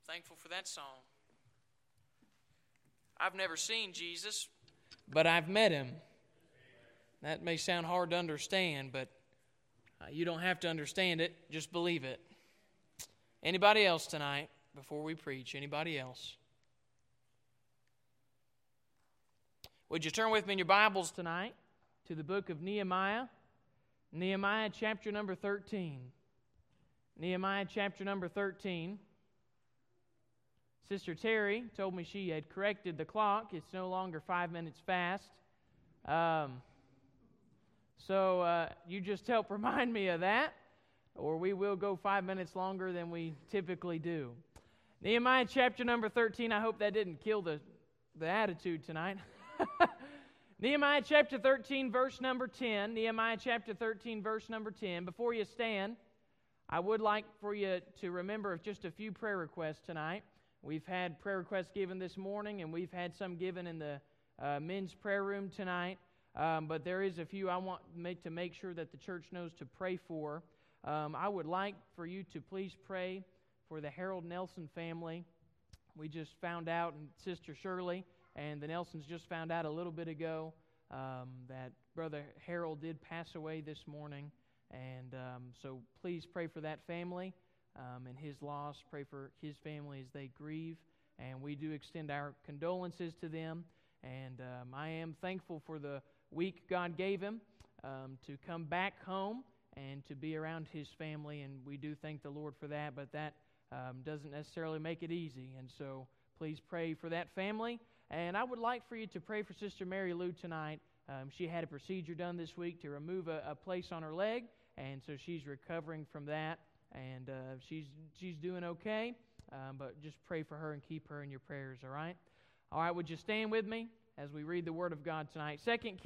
Thankful for that song. I've never seen Jesus, but I've met him. That may sound hard to understand, but you don't have to understand it. Just believe it. Anybody else tonight before we preach? Anybody else? Would you turn with me in your Bibles tonight to the book of Nehemiah? Nehemiah chapter number 13. Nehemiah chapter number 13. Sister Terry told me she had corrected the clock. It's no longer 5 minutes fast. So you just help remind me of that, or we will go 5 minutes longer than we typically do. Nehemiah chapter number 13. I hope that didn't kill the attitude tonight. Nehemiah chapter 13, verse number 10. Nehemiah chapter 13, verse number 10. Before you stand, I would like for you to remember just a few prayer requests tonight. We've had prayer requests given this morning, and we've had some given in the men's prayer room tonight. But there is a few I want to make sure that the church knows to pray for. I would like for you to please pray for the Harold Nelson family. We just found out, and Sister Shirley and the Nelsons just found out a little bit ago that Brother Harold did pass away this morning. And so please pray for that family and his loss. Pray for his family as they grieve. And we do extend our condolences to them. And I am thankful for the week God gave him to come back home and to be around his family. And we do thank the Lord for that. But that doesn't necessarily make it easy. And so please pray for that family. And I would like for you to pray for Sister Mary Lou tonight. She had a procedure done this week to remove a place on her leg. And so she's recovering from that. And she's doing okay. But just pray for her and keep her in your prayers, all right? All right, would you stand with me as we read the Word of God tonight?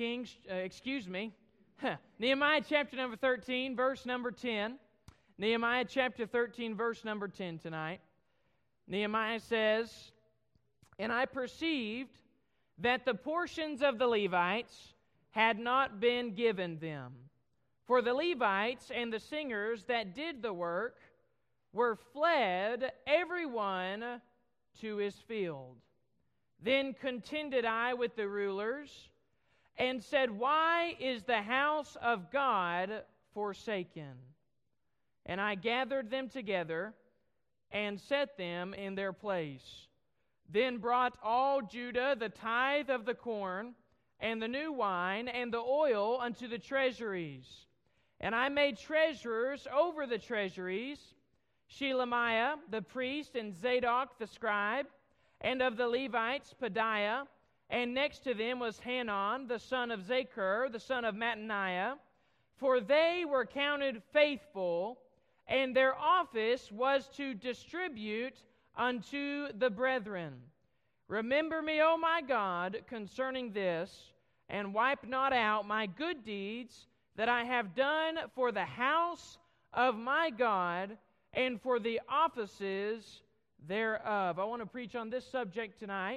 Nehemiah chapter number 13, verse number 10. Nehemiah chapter 13, verse number 10 tonight. Nehemiah says, "And I perceived that the portions of the Levites had not been given them. For the Levites and the singers that did the work were fled, every one to his field. Then contended I with the rulers, and said, Why is the house of God forsaken? And I gathered them together, and set them in their place. Then brought all Judah the tithe of the corn, and the new wine, and the oil unto the treasuries. And I made treasurers over the treasuries, Shelemiah the priest, and Zadok the scribe, and of the Levites, Pedaiah, and next to them was Hanan, the son of Zakur, the son of Mattaniah, for they were counted faithful, and their office was to distribute unto the brethren. Remember me, O my God, concerning this, and wipe not out my good deeds that I have done for the house of my God, and for the offices thereof." I want to preach on this subject tonight.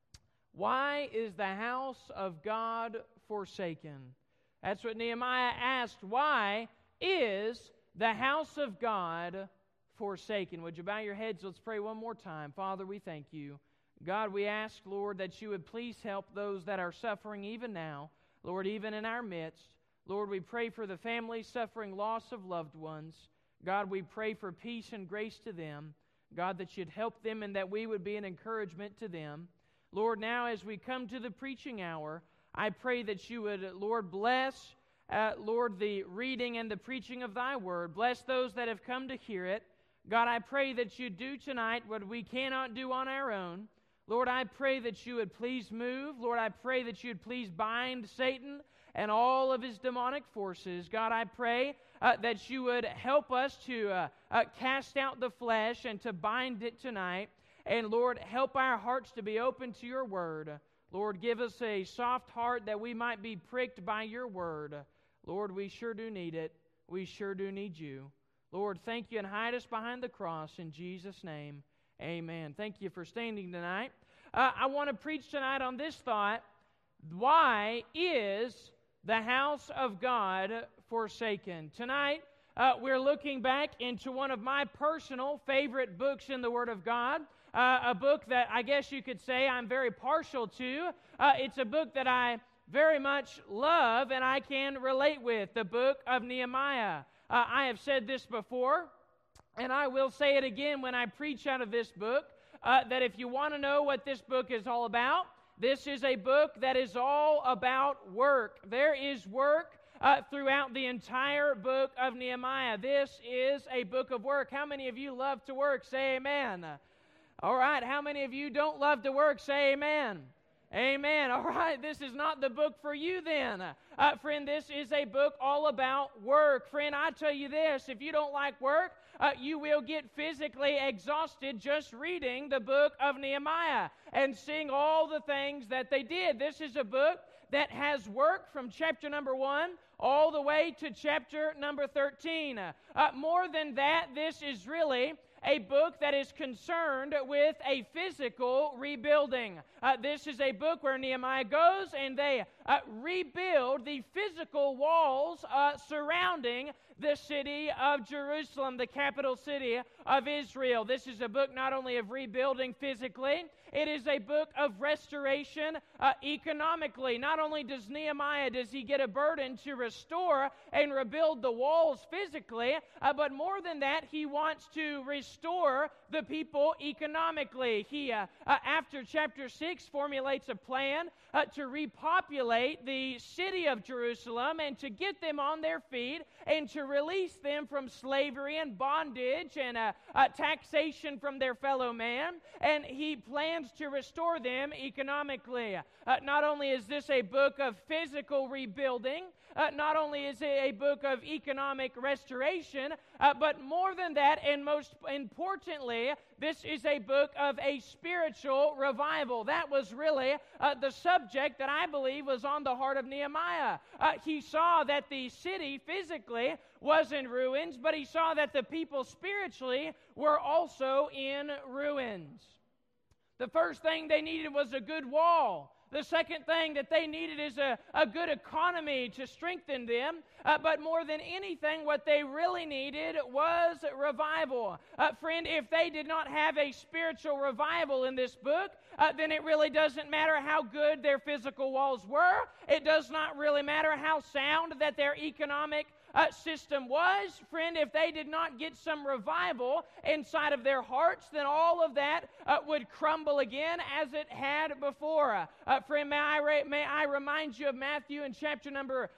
Why is the house of God forsaken? That's what Nehemiah asked. Why is the house of God forsaken? Would you bow your heads? Let's pray one more time. Father, we thank you. God, we ask, Lord, that you would please help those that are suffering even now. Lord, even in our midst. Lord, we pray for the families suffering loss of loved ones. God, we pray for peace and grace to them. God, that you'd help them and that we would be an encouragement to them. Lord, now as we come to the preaching hour, I pray that you would, Lord, bless, Lord, the reading and the preaching of thy word. Bless those that have come to hear it. God, I pray that you do tonight what we cannot do on our own. Lord, I pray that you would please move. Lord, I pray that you would please bind Satan and all of his demonic forces. God, I pray that you would help us to cast out the flesh and to bind it tonight. And Lord, help our hearts to be open to your word. Lord, give us a soft heart that we might be pricked by your word. Lord, we sure do need it. We sure do need you. Lord, thank you, and hide us behind the cross in Jesus' name. Amen. Thank you for standing tonight. I want to preach tonight on this thought. Why is the house of God forsaken? Tonight, we're looking back into one of my personal favorite books in the Word of God, a book that I guess you could say I'm very partial to. It's a book that I very much love and I can relate with, the book of Nehemiah. I have said this before, and I will say it again when I preach out of this book, that if you want to know what this book is all about, this is a book that is all about work. There is work throughout the entire book of Nehemiah. This is a book of work. How many of you love to work? Say amen. All right. How many of you don't love to work? Say amen. Amen. All right, this is not the book for you then. Friend, this is a book all about work. Friend, I tell you this, if you don't like work, you will get physically exhausted just reading the book of Nehemiah and seeing all the things that they did. This is a book that has work from chapter number 1 all the way to chapter number 13. More than that, this is really a book that is concerned with a physical rebuilding. This is a book where Nehemiah goes and they rebuild the physical walls surrounding the city of Jerusalem, the capital city of Israel. This is a book not only of rebuilding physically, it is a book of restoration economically. Not only does he get a burden to restore and rebuild the walls physically, but more than that, he wants to restore the people economically. He, after chapter 6, formulates a plan to repopulate the city of Jerusalem and to get them on their feet and to release them from slavery and bondage and taxation from their fellow man. And he plans to restore them economically. Not only is this a book of physical rebuilding, not only is it a book of economic restoration, but more than that, and most importantly, this is a book of a spiritual revival. That was really the subject that I believe was on the heart of Nehemiah. He saw that the city physically was in ruins, but he saw that the people spiritually were also in ruins. The first thing they needed was a good wall. The second thing that they needed is a good economy to strengthen them. But more than anything, what they really needed was revival. Friend, if they did not have a spiritual revival in this book, then it really doesn't matter how good their physical walls were. It does not really matter how sound that their economic system was. Friend, if they did not get some revival inside of their hearts, then all of that would crumble again as it had before. Friend, may I remind you of Matthew in chapter number,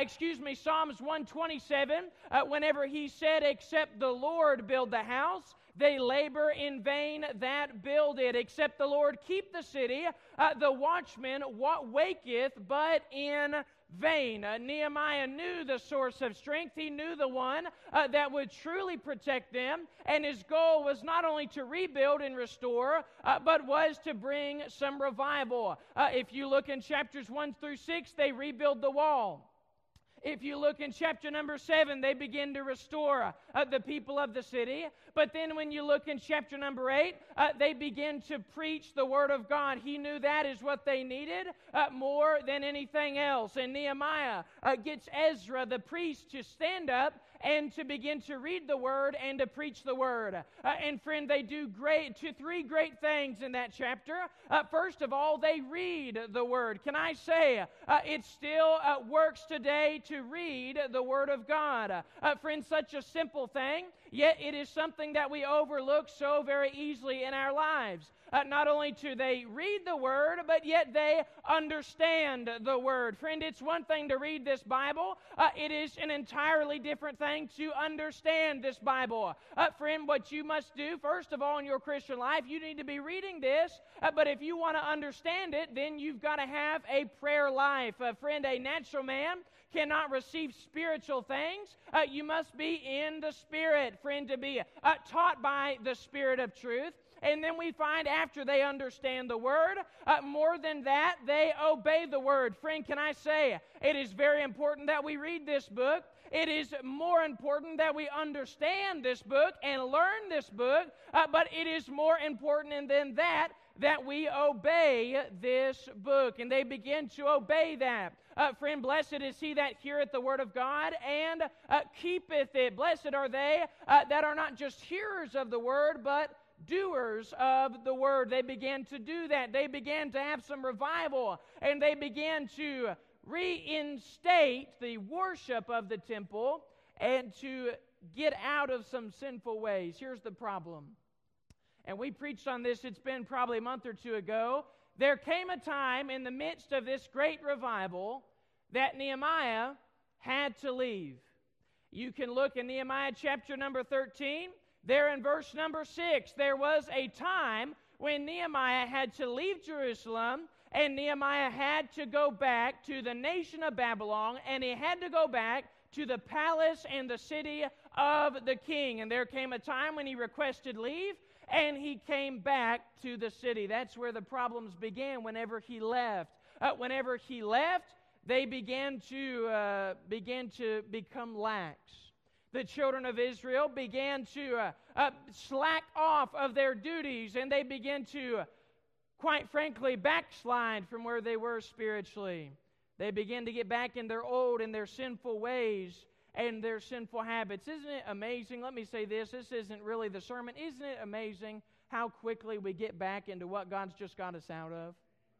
Psalms 127, whenever he said, "Except the Lord build the house, they labor in vain that build it. Except the Lord keep the city, the watchman waketh but in vain." Nehemiah knew the source of strength. He knew the one that would truly protect them. And his goal was not only to rebuild and restore, but was to bring some revival. If you look in chapters 1 through 6, they rebuild the wall. If you look in chapter number 7, they begin to restore the people of the city. But then when you look in chapter number 8, they begin to preach the Word of God. He knew that is what they needed more than anything else. And Nehemiah gets Ezra, the priest, to stand up and to begin to read the Word and to preach the Word. And friend, they do three great things in that chapter. First of all, they read the Word. Can I say, it still works today to read the Word of God. Friend, such a simple thing, yet it is something that we overlook so very easily in our lives. Not only do they read the Word, but yet they understand the Word. Friend, it's one thing to read this Bible. It is an entirely different thing to understand this Bible. Friend, what you must do, first of all, in your Christian life, you need to be reading this. But if you want to understand it, then you've got to have a prayer life. Friend, a natural man cannot receive spiritual things. You must be in the Spirit, friend, to be taught by the Spirit of truth. And then we find after they understand the Word, more than that, they obey the Word. Friend, can I say, it is very important that we read this book It is more important that we understand this book and learn this book, but it is more important than that we obey this book. And they begin to obey that. Friend, blessed is he that heareth the word of God and keepeth it. Blessed are they that are not just hearers of the word, but doers of the word. They began to do that. They began to have some revival, and they began to reinstate the worship of the temple and to get out of some sinful ways. Here's the problem. And we preached on this, it's been probably a month or two ago. There came a time in the midst of this great revival that Nehemiah had to leave. You can look in Nehemiah chapter number 13. There in verse number 6, there was a time when Nehemiah had to leave Jerusalem, and Nehemiah had to go back to the nation of Babylon, and he had to go back to the palace and the city of the king. And there came a time when he requested leave, and he came back to the city. That's where the problems began whenever he left. Whenever he left, they began to become lax. The children of Israel began to slack off of their duties, and they began to, quite frankly, backslide from where they were spiritually. They began to get back in their old and their sinful ways and their sinful habits. Isn't it amazing? Let me say this. This isn't really the sermon. Isn't it amazing how quickly we get back into what God's just got us out of?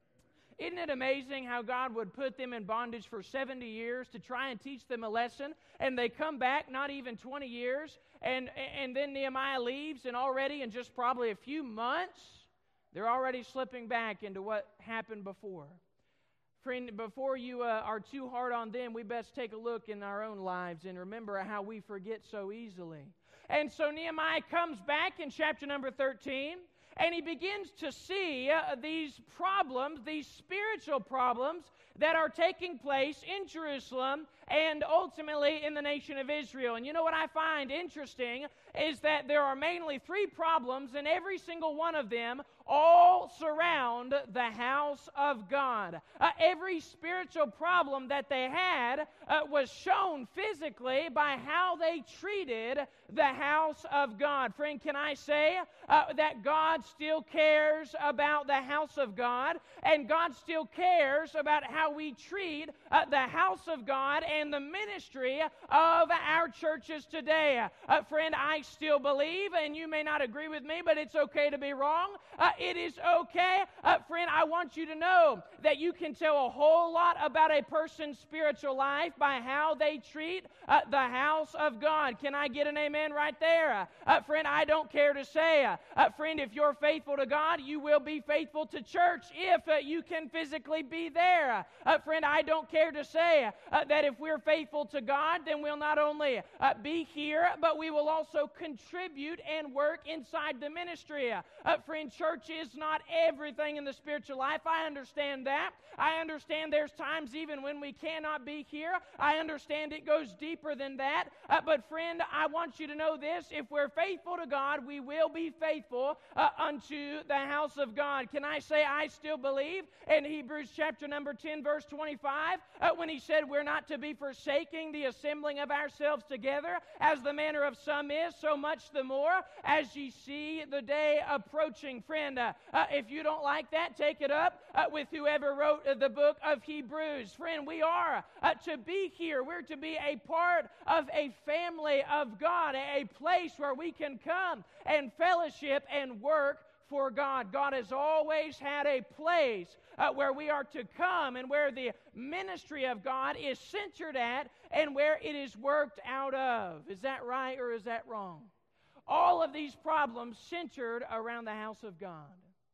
Isn't it amazing how God would put them in bondage for 70 years to try and teach them a lesson, and they come back not even 20 years, and then Nehemiah leaves, and already in just probably a few months, they're already slipping back into what happened before. Friend, before you are too hard on them, we best take a look in our own lives and remember how we forget so easily. And so Nehemiah comes back in chapter number 13, and he begins to see these problems, these spiritual problems that are taking place in Jerusalem and ultimately in the nation of Israel. And you know what I find interesting is that there are mainly three problems, and every single one of them all surround the house of God. Every spiritual problem that they had was shown physically by how they treated the house of God. Friend, can I say that God still cares about the house of God, and God still cares about how we treat the house of God and the ministry of our churches today. Friend, I still believe, and you may not agree with me, but it's okay to be wrong. It is okay. Friend, I want you to know that you can tell a whole lot about a person's spiritual life by how they treat the house of God. Can I get an amen right there? Friend, I don't care to say, friend, if you're faithful to God, you will be faithful to church if you can physically be there. Friend, I don't care to say that if we're faithful to God, then we'll not only be here, but we will also contribute and work inside the ministry. Friend, church is not everything in the spiritual life. I understand that. I understand there's times even when we cannot be here. I understand it goes deeper than that. But friend, I want you to know this. If we're faithful to God, we will be faithful unto the house of God. Can I say I still believe in Hebrews chapter number 10 verse 25 when he said we're not to be forsaking the assembling of ourselves together as the manner of some is, so much the more as ye see the day approaching. Friend, if you don't like that, take it up with whoever wrote the book of Hebrews. Friend, we are to be here. We're to be a part of a family of God, a place where we can come and fellowship and work for God. God has always had a place where we are to come and where the ministry of God is centered at and where it is worked out of. Is that right or is that wrong? All of these problems centered around the house of God.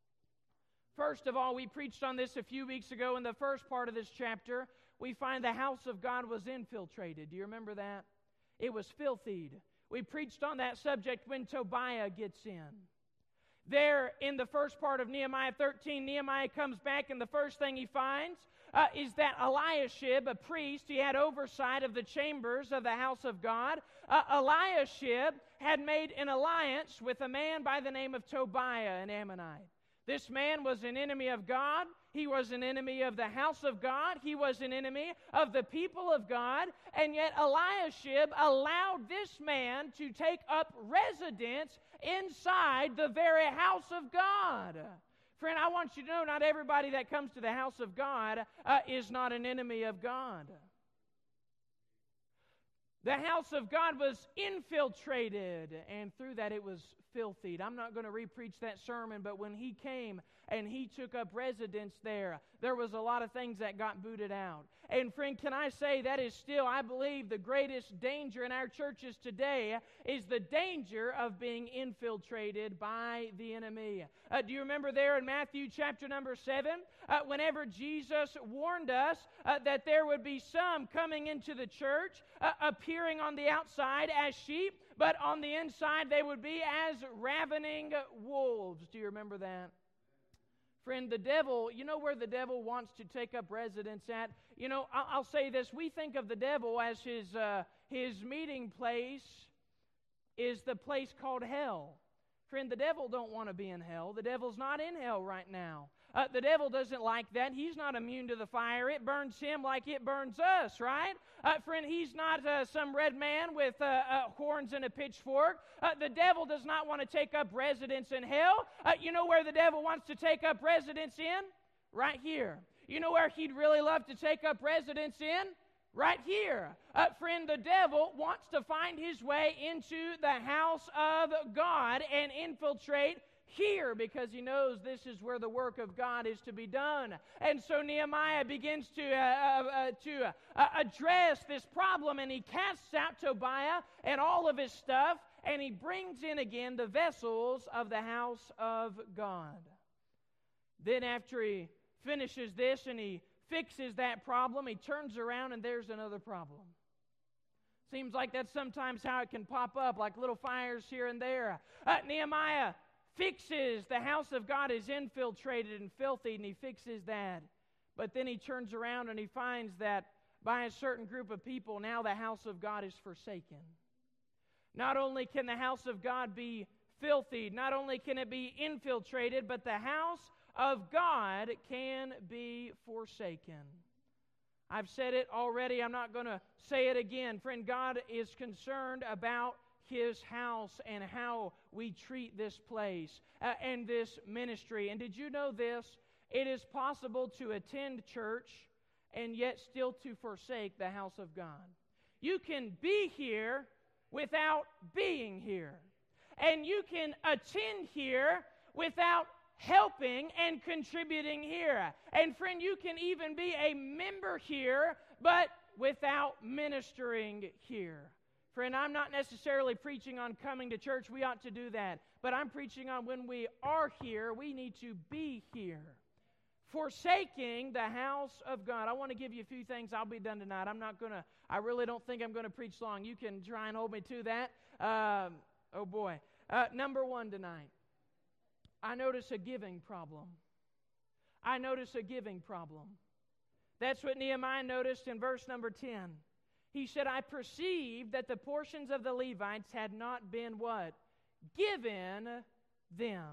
First of all, we preached on this a few weeks ago in the first part of this chapter. We find the house of God was infiltrated. Do you remember that? It was filthied. We preached on that subject when Tobiah gets in. There in the first part of Nehemiah 13, Nehemiah comes back, and the first thing he finds is that Eliashib, a priest, he had oversight of the chambers of the house of God. Eliashib had made an alliance with a man by the name of Tobiah, an Ammonite. This man was an enemy of God. He was an enemy of the house of God. He was an enemy of the people of God. And yet Eliashib allowed this man to take up residence inside the very house of God. Friend, I want you to know not everybody that comes to the house of God is not an enemy of God. The house of God was infiltrated, and through that it was filthied. I'm not going to re-preach that sermon, but when he came and he took up residence there was a lot of things that got booted out. And friend, can I say that is still, I believe, the greatest danger in our churches today is the danger of being infiltrated by the enemy. Do you remember there in Matthew chapter number 7, whenever Jesus warned us that there would be some coming into the church, appearing on the outside as sheep, but on the inside they would be as ravening wolves. Do you remember that? Friend, the devil, you know where the devil wants to take up residence at? You know, I'll say this. We think of the devil as his meeting place is the place called hell. Friend, the devil don't want to be in hell. The devil's not in hell right now. The devil doesn't like that. He's not immune to the fire. It burns him like it burns us, right? Friend, he's not some red man with horns and a pitchfork. The devil does not want to take up residence in hell. You know where the devil wants to take up residence in? Right here. You know where he'd really love to take up residence in? Right here. Friend, the devil wants to find his way into the house of God and infiltrate here because he knows this is where the work of God is to be done. And so Nehemiah begins to address this problem, and he casts out Tobiah and all of his stuff, and he brings in again the vessels of the house of God. Then after he finishes this and he fixes that problem, he turns around and there's another problem. Seems like that's sometimes how it can pop up, like little fires here and there. Nehemiah fixes the house of God is infiltrated and filthy, and he fixes that. But then he turns around and he finds that by a certain group of people, now the house of God is forsaken. Not only can the house of God be filthy, not only can it be infiltrated, but the house of God can be forsaken. I've said it already. I'm not going to say it again. Friend, God is concerned about His house and how we treat this place and this ministry. And did you know this? It is possible to attend church and yet still to forsake the house of God. You can be here without being here. And you can attend here without helping and contributing here. And friend, you can even be a member here, but without ministering here. Friend, I'm not necessarily preaching on coming to church. We ought to do that. But I'm preaching on when we are here, we need to be here. Forsaking the house of God. I want to give you a few things. I'll be done tonight. I really don't think I'm going to preach long. You can try and hold me to that. Oh boy. Number one tonight. I notice a giving problem. I notice a giving problem. That's what Nehemiah noticed in verse number 10. He said, I perceived that the portions of the Levites had not been what? Given them.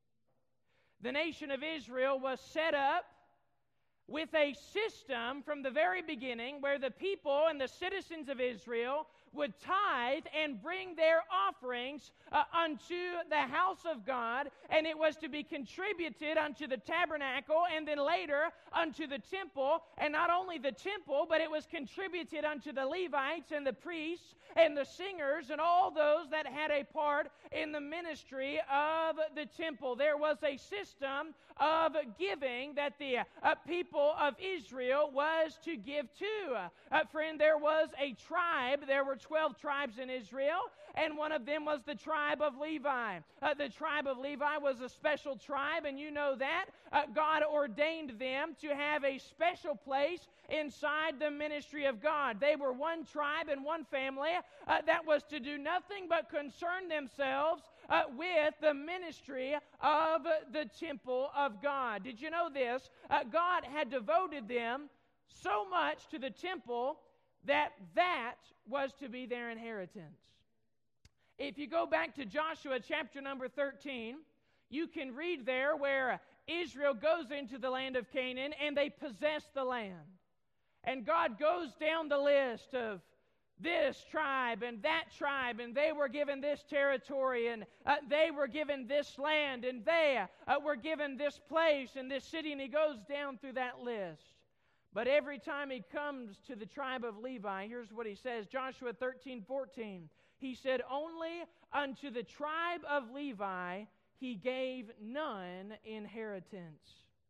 The nation of Israel was set up with a system from the very beginning where the people and the citizens of Israel would tithe and bring their offerings unto the house of God, and it was to be contributed unto the tabernacle and then later unto the temple. And not only the temple, but it was contributed unto the Levites and the priests and the singers and all those that had a part in the ministry of the temple. There was a system of giving that the people of Israel was to give to. Friend, there was a tribe. There were 12 tribes in Israel, and one of them was the tribe of Levi. The tribe of Levi was a special tribe, and you know that. God ordained them to have a special place inside the ministry of God. They were one tribe and one family that was to do nothing but concern themselves with the ministry of the temple of God. Did you know this? God had devoted them so much to the temple that was to be their inheritance. If you go back to Joshua chapter number 13, you can read there where Israel goes into the land of Canaan and they possess the land. And God goes down the list of this tribe, and they were given this territory, and they were given this land, and they were given this place and this city, and he goes down through that list. But every time he comes to the tribe of Levi, here's what he says, Joshua 13:14. He said, only unto the tribe of Levi he gave none inheritance.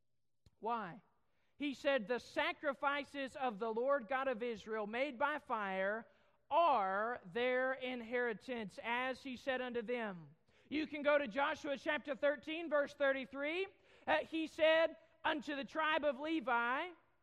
Why? He said, the sacrifices of the Lord God of Israel made by fire are their inheritance, as he said unto them. You can go to Joshua chapter 13, verse 33. He said, unto the tribe of Levi,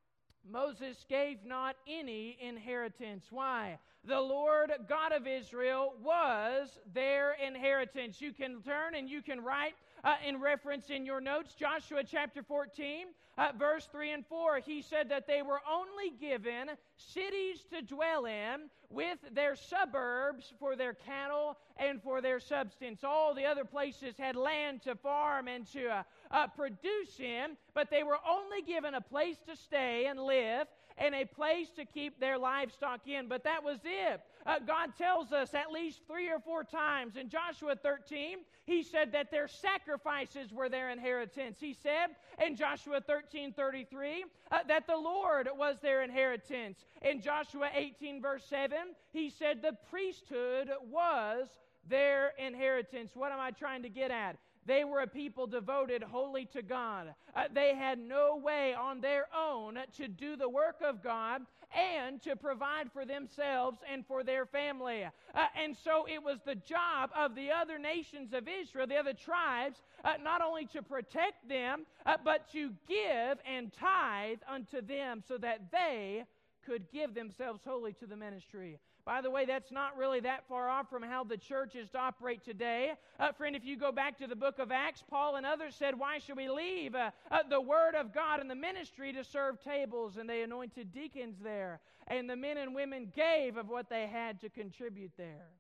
Moses gave not any inheritance. Why? The Lord God of Israel was their inheritance. You can turn and you can write in reference in your notes, Joshua chapter 14, verse 3 and 4. He said that they were only given cities to dwell in with their suburbs for their cattle and for their substance. All the other places had land to farm and to produce in, but they were only given a place to stay and live and a place to keep their livestock in. But that was it. God tells us at least 3 or 4 times in Joshua 13, he said that their sacrifices were their inheritance. He said in Joshua 13:33 that the Lord was their inheritance. In Joshua 18 verse 7, he said the priesthood was their inheritance. What am I trying to get at? They were a people devoted wholly to God. They had no way on their own to do the work of God and to provide for themselves and for their family. And so it was the job of the other nations of Israel, the other tribes, not only to protect them, but to give and tithe unto them so that they could give themselves wholly to the ministry. By the way, that's not really that far off from how the church is to operate today. Friend, if you go back to the book of Acts, Paul and others said, why should we leave the Word of God and the ministry to serve tables? And they anointed deacons there. And the men and women gave of what they had to contribute there.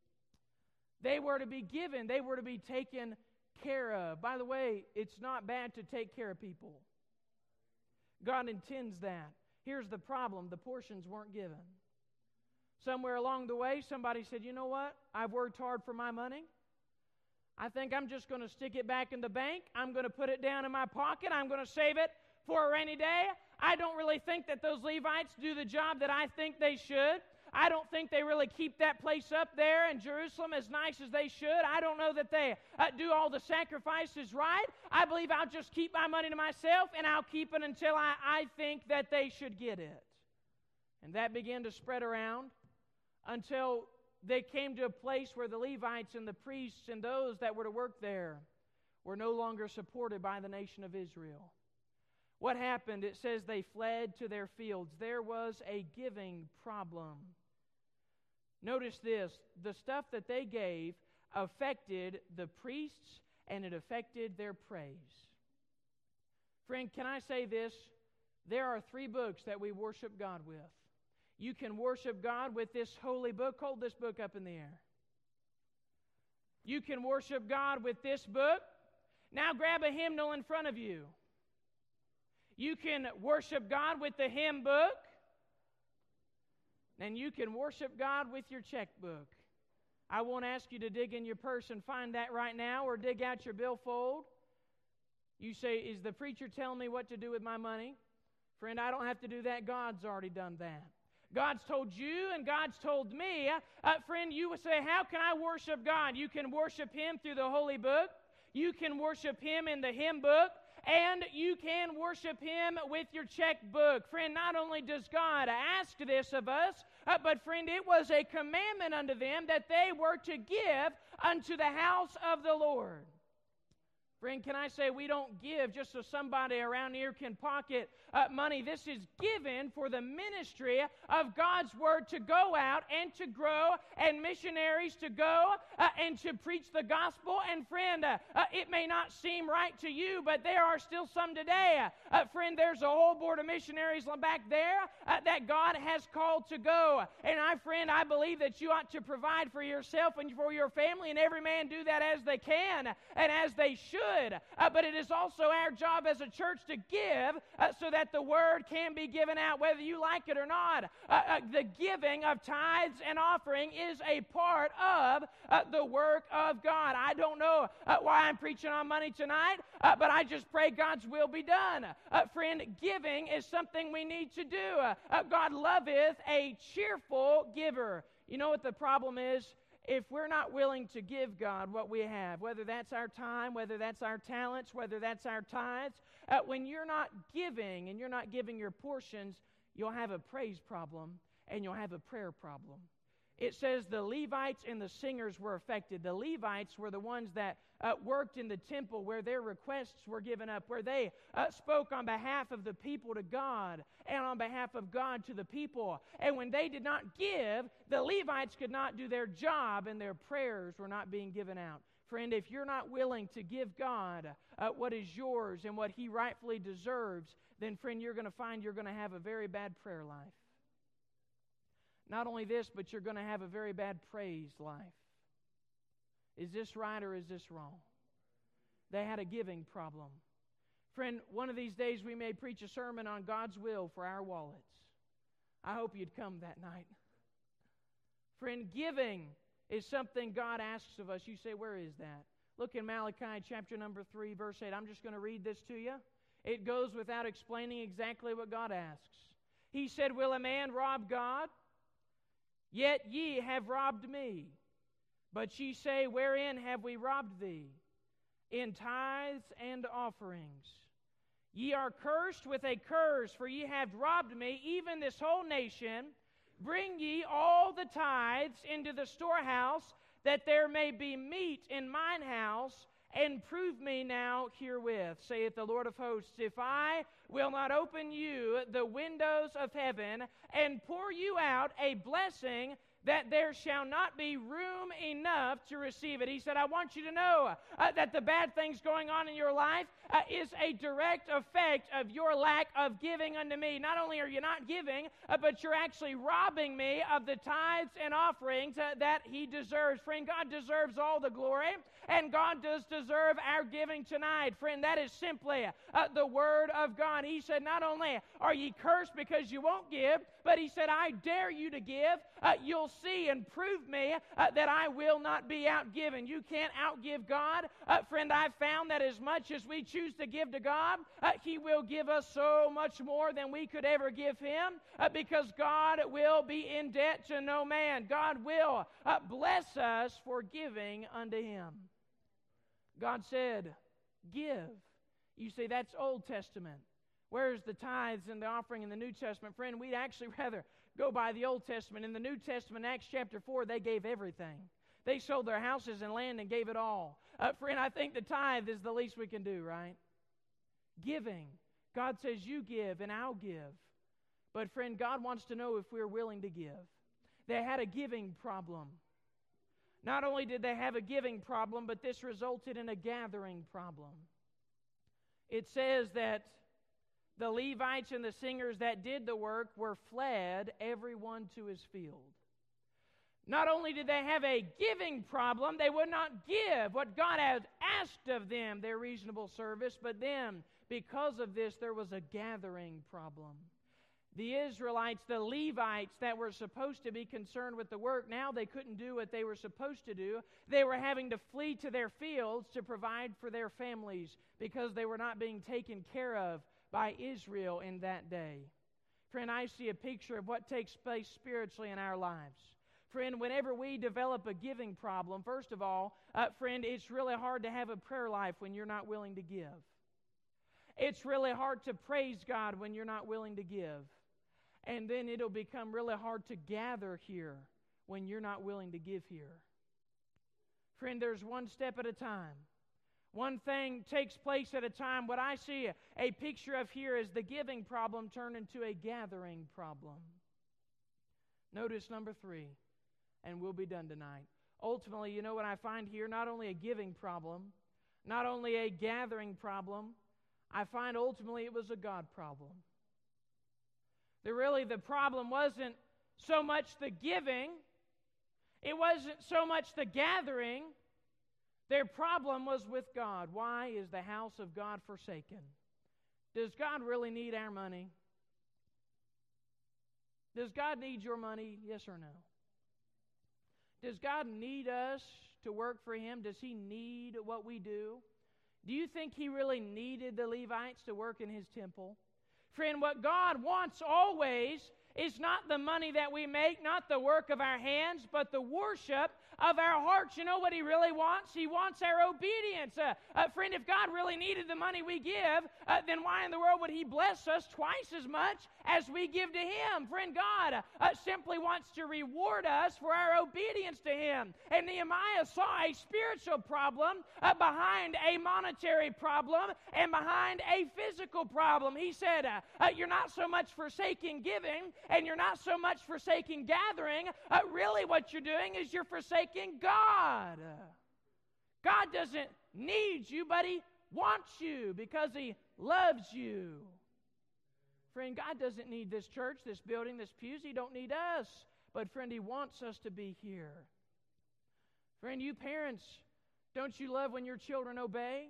They were to be given. They were to be taken care of. By the way, it's not bad to take care of people. God intends that. Here's the problem. The portions weren't given. Somewhere along the way, somebody said, you know what? I've worked hard for my money. I think I'm just going to stick it back in the bank. I'm going to put it down in my pocket. I'm going to save it for a rainy day. I don't really think that those Levites do the job that I think they should. I don't think they really keep that place up there in Jerusalem as nice as they should. I don't know that they do all the sacrifices right. I believe I'll just keep my money to myself, and I'll keep it until I think that they should get it. And that began to spread around until they came to a place where the Levites and the priests and those that were to work there were no longer supported by the nation of Israel. What happened? It says they fled to their fields. There was a giving problem. Notice this. The stuff that they gave affected the priests and it affected their praise. Friend, can I say this? There are 3 books that we worship God with. You can worship God with this holy book. Hold this book up in the air. You can worship God with this book. Now grab a hymnal in front of you. You can worship God with the hymn book. And you can worship God with your checkbook. I won't ask you to dig in your purse and find that right now or dig out your billfold. You say, is the preacher telling me what to do with my money? Friend, I don't have to do that. God's already done that. God's told you and God's told me. Friend, you would say, how can I worship God? You can worship Him through the holy book. You can worship Him in the hymn book. And you can worship Him with your checkbook. Friend, not only does God ask this of us, but friend, it was a commandment unto them that they were to give unto the house of the Lord. Friend, can I say we don't give just so somebody around here can pocket money. This is given for the ministry of God's Word to go out and to grow, and missionaries to go and to preach the gospel. And friend, it may not seem right to you, but there are still some today. Friend, there's a whole board of missionaries back there that God has called to go. And friend, I believe that you ought to provide for yourself and for your family, and every man do that as they can and as they should. good. But it is also our job as a church to give so that the word can be given out, whether you like it or not. The giving of tithes and offering is a part of the work of God. I don't know why I'm preaching on money tonight, but I just pray God's will be done. Friend, giving is something we need to do. God loveth a cheerful giver. You know what the problem is? If we're not willing to give God what we have, whether that's our time, whether that's our talents, whether that's our tithes, when you're not giving and you're not giving your portions, you'll have a praise problem and you'll have a prayer problem. It says the Levites and the singers were affected. The Levites were the ones that worked in the temple where their requests were given up, where they spoke on behalf of the people to God and on behalf of God to the people. And when they did not give, the Levites could not do their job and their prayers were not being given out. Friend, if you're not willing to give God what is yours and what He rightfully deserves, then friend, you're going to find you're going to have a very bad prayer life. Not only this, but you're going to have a very bad praise life. Is this right or is this wrong? They had a giving problem. Friend, one of these days we may preach a sermon on God's will for our wallets. I hope you'd come that night. Friend, giving is something God asks of us. You say, where is that? Look in Malachi chapter number 3, verse 8. I'm just going to read this to you. It goes without explaining exactly what God asks. He said, will a man rob God? Yet ye have robbed me. But ye say, wherein have we robbed thee? In tithes and offerings. Ye are cursed with a curse, for ye have robbed me, even this whole nation. Bring ye all the tithes into the storehouse, that there may be meat in mine house, and prove me now herewith, saith the Lord of hosts, if I will not open you the windows of heaven, and pour you out a blessing, that there shall not be room enough to receive it. He said, I want you to know that the bad things going on in your life is a direct effect of your lack of giving unto me. Not only are you not giving, but you're actually robbing me of the tithes and offerings that He deserves. Friend, God deserves all the glory, and God does deserve our giving tonight. Friend, that is simply the Word of God. He said, not only are ye cursed because you won't give, but He said, I dare you to give. You'll see and prove me that I will not be outgiven. You can't outgive God. Friend, I've found that as much as we choose to give to God, He will give us so much more than we could ever give Him, because God will be in debt to no man. God will bless us for giving unto Him. God said, give. You say, that's Old Testament. Where's the tithes and the offering in the New Testament? Friend, we'd actually rather go by the Old Testament. In the New Testament, Acts chapter 4, they gave everything. They sold their houses and land and gave it all. Friend, I think the tithe is the least we can do, right? Giving. God says, you give and I'll give. But friend, God wants to know if we're willing to give. They had a giving problem. Not only did they have a giving problem, but this resulted in a gathering problem. It says that the Levites and the singers that did the work were fled, everyone to his field. Not only did they have a giving problem, they would not give what God had asked of them, their reasonable service, but then, because of this, there was a gathering problem. The Israelites, the Levites that were supposed to be concerned with the work, now they couldn't do what they were supposed to do. They were having to flee to their fields to provide for their families because they were not being taken care of by Israel in that day. Friend, I see a picture of what takes place spiritually in our lives. Friend, whenever we develop a giving problem, first of all, friend, it's really hard to have a prayer life when you're not willing to give. It's really hard to praise God when you're not willing to give. And then it'll become really hard to gather here when you're not willing to give here. Friend, there's one step at a time. One thing takes place at a time. What I see a picture of here is the giving problem turned into a gathering problem. Notice number 3, and we'll be done tonight. Ultimately, you know what I find here? Not only a giving problem, not only a gathering problem, I find ultimately it was a God problem. The problem wasn't so much the giving, it wasn't so much the gathering, Their problem was with God. Why is the house of God forsaken? Does God really need our money? Does God need your money? Yes or no? Does God need us to work for Him? Does He need what we do? Do you think He really needed the Levites to work in His temple? Friend, what God wants always is not the money that we make, not the work of our hands, but the worship of our hearts. You know what He really wants? He wants our obedience. Friend, if God really needed the money we give, then why in the world would He bless us twice as much as we give to Him? Friend, God simply wants to reward us for our obedience to Him. And Nehemiah saw a spiritual problem behind a monetary problem and behind a physical problem. He said, you're not so much forsaking giving, and you're not so much forsaking gathering. Really what you're doing is you're forsaking God. God doesn't need you, but He wants you because He loves you. Friend, God doesn't need this church, this building, this pews. He don't need us. But friend, He wants us to be here. Friend, you parents, don't you love when your children obey?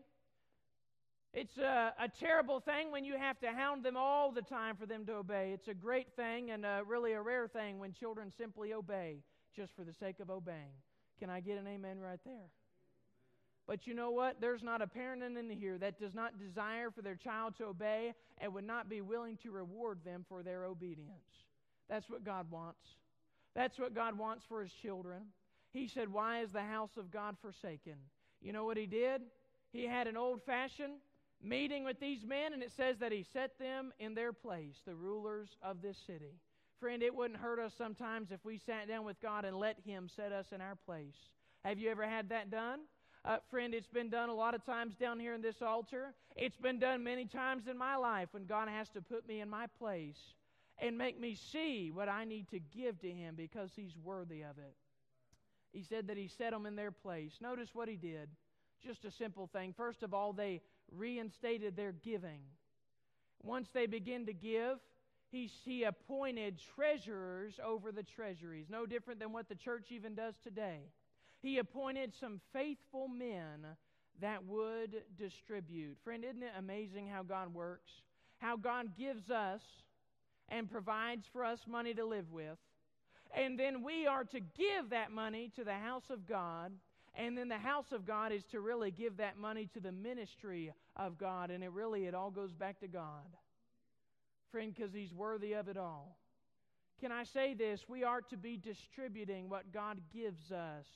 It's a terrible thing when you have to hound them all the time for them to obey. It's a great thing and really a rare thing when children simply obey just for the sake of obeying. Can I get an amen right there? But you know what? There's not a parent in here that does not desire for their child to obey and would not be willing to reward them for their obedience. That's what God wants. That's what God wants for His children. He said, why is the house of God forsaken? You know what He did? He had an old-fashioned meeting with these men, and it says that He set them in their place, the rulers of this city. Friend, it wouldn't hurt us sometimes if we sat down with God and let Him set us in our place. Have you ever had that done? Friend, it's been done a lot of times down here in this altar. It's been done many times in my life when God has to put me in my place and make me see what I need to give to Him because He's worthy of it. He said that He set them in their place. Notice what He did. Just a simple thing. First of all, they reinstated their giving. Once they begin to give, He appointed treasurers over the treasuries. No different than what the church even does today. He appointed some faithful men that would distribute. Friend, isn't it amazing how God works? How God gives us and provides for us money to live with. And then we are to give that money to the house of God. And then the house of God is to really give that money to the ministry of God. And it all goes back to God. Friend, because He's worthy of it all. Can I say this? We are to be distributing what God gives us.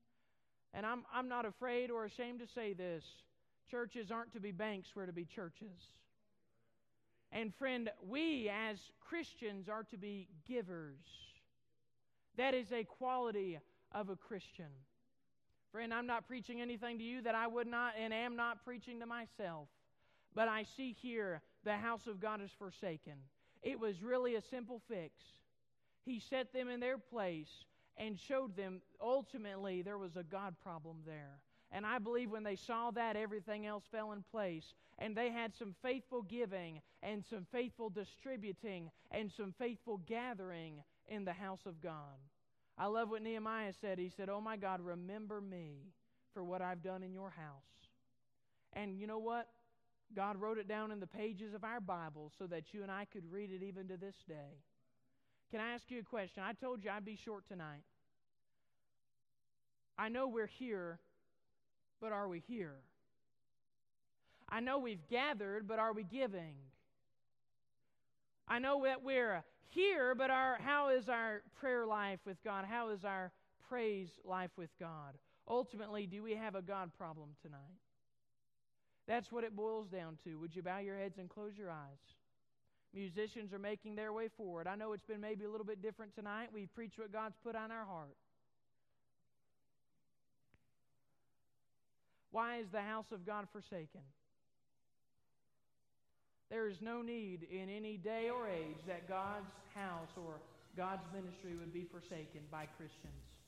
And I'm not afraid or ashamed to say this. Churches aren't to be banks, we're to be churches. And friend, we as Christians are to be givers. That is a quality of a Christian. Friend, I'm not preaching anything to you that I would not and am not preaching to myself. But I see here the house of God is forsaken. It was really a simple fix. He set them in their place and showed them ultimately there was a God problem there. And I believe when they saw that, everything else fell in place. And they had some faithful giving and some faithful distributing and some faithful gathering in the house of God. I love what Nehemiah said. He said, oh my God, remember me for what I've done in your house. And you know what? God wrote it down in the pages of our Bible so that you and I could read it even to this day. Can I ask you a question? I told you I'd be short tonight. I know we're here, but are we here? I know we've gathered, but are we giving? I know that we're here, but how is our prayer life with God? How is our praise life with God? Ultimately, do we have a God problem tonight? That's what it boils down to. Would you bow your heads and close your eyes? Musicians are making their way forward. I know it's been maybe a little bit different tonight. We've preached what God's put on our heart. Why is the house of God forsaken? There is no need in any day or age that God's house or God's ministry would be forsaken by Christians.